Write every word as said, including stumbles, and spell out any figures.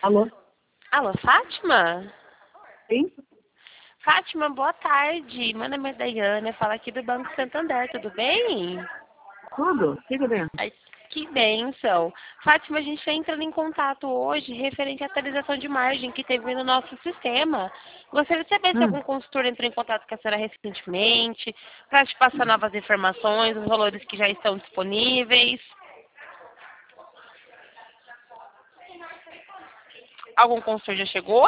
Alô? Alô, Fátima? Sim? Fátima, boa tarde. Meu nome é Daiane, falo aqui do Banco Santander, tudo bem? Tudo? Tudo bem. Ai, que bênção. Fátima, a gente está entrando em contato hoje referente à atualização de margem que teve no nosso sistema. Gostaria de saber se Hum. algum consultor entrou em contato com a senhora recentemente, para te passar novas informações, os valores que já estão disponíveis. Algum consultor já chegou?